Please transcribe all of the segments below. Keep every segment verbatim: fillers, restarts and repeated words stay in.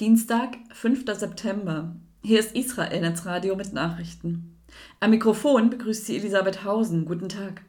Dienstag, fünfter September. Hier ist Israel Netzradio mit Nachrichten. Am Mikrofon begrüßt sie Elisabeth Hausen. Guten Tag.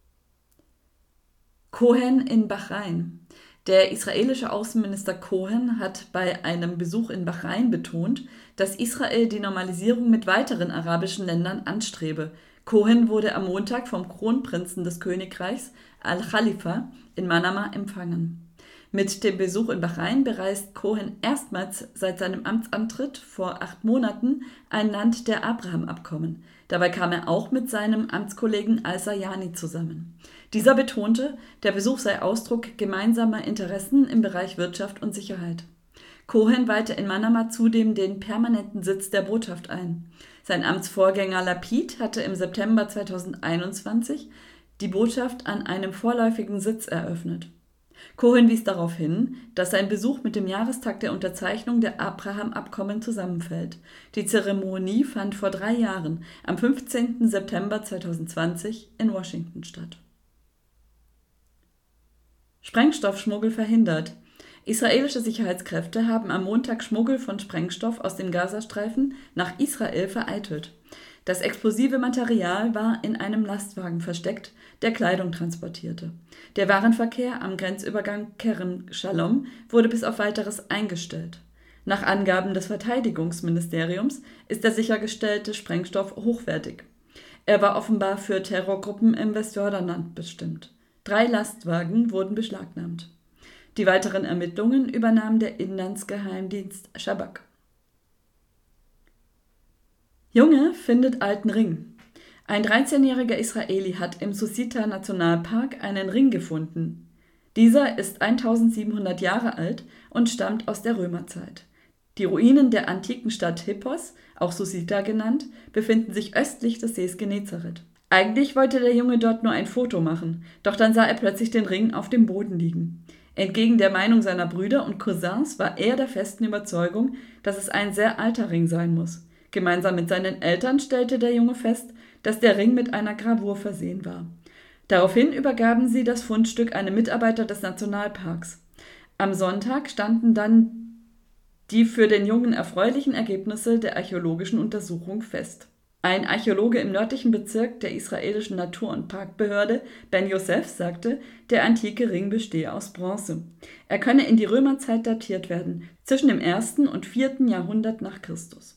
Cohen in Bahrain. Der israelische Außenminister Cohen hat bei einem Besuch in Bahrain betont, dass Israel die Normalisierung mit weiteren arabischen Ländern anstrebe. Cohen wurde am Montag vom Kronprinzen des Königreichs Al-Khalifa in Manama empfangen. Mit dem Besuch in Bahrain bereist Cohen erstmals seit seinem Amtsantritt vor acht Monaten ein Land der Abraham-Abkommen. Dabei kam er auch mit seinem Amtskollegen Al-Sayani zusammen. Dieser betonte, der Besuch sei Ausdruck gemeinsamer Interessen im Bereich Wirtschaft und Sicherheit. Cohen weihte in Manama zudem den permanenten Sitz der Botschaft ein. Sein Amtsvorgänger Lapid hatte im September zweitausendeinundzwanzig die Botschaft an einem vorläufigen Sitz eröffnet. Cohen wies darauf hin, dass sein Besuch mit dem Jahrestag der Unterzeichnung der Abraham-Abkommen zusammenfällt. Die Zeremonie fand vor drei Jahren, am fünfzehnten September zweitausendzwanzig, in Washington statt. Sprengstoffschmuggel verhindert. Israelische Sicherheitskräfte haben am Montag Schmuggel von Sprengstoff aus dem Gazastreifen nach Israel vereitelt. Das explosive Material war in einem Lastwagen versteckt, der Kleidung transportierte. Der Warenverkehr am Grenzübergang Kerem Shalom wurde bis auf Weiteres eingestellt. Nach Angaben des Verteidigungsministeriums ist der sichergestellte Sprengstoff hochwertig. Er war offenbar für Terrorgruppen im Westjordanland bestimmt. Drei Lastwagen wurden beschlagnahmt. Die weiteren Ermittlungen übernahm der Inlandsgeheimdienst Shabak. Junge findet alten Ring. Ein dreizehnjähriger Israeli hat im Susita-Nationalpark einen Ring gefunden. Dieser ist eintausendsiebenhundert Jahre alt und stammt aus der Römerzeit. Die Ruinen der antiken Stadt Hippos, auch Susita genannt, befinden sich östlich des Sees Genezareth. Eigentlich wollte der Junge dort nur ein Foto machen, doch dann sah er plötzlich den Ring auf dem Boden liegen. Entgegen der Meinung seiner Brüder und Cousins war er der festen Überzeugung, dass es ein sehr alter Ring sein muss. Gemeinsam mit seinen Eltern stellte der Junge fest, dass der Ring mit einer Gravur versehen war. Daraufhin übergaben sie das Fundstück einem Mitarbeiter des Nationalparks. Am Sonntag standen dann die für den Jungen erfreulichen Ergebnisse der archäologischen Untersuchung fest. Ein Archäologe im nördlichen Bezirk der israelischen Natur- und Parkbehörde, Ben Yosef, sagte, der antike Ring bestehe aus Bronze. Er könne in die Römerzeit datiert werden, zwischen dem ersten und vierten Jahrhundert nach Christus.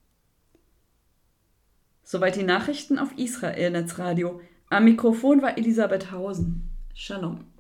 Soweit die Nachrichten auf Israel Netzradio. Am Mikrofon war Elisabeth Hausen. Shalom.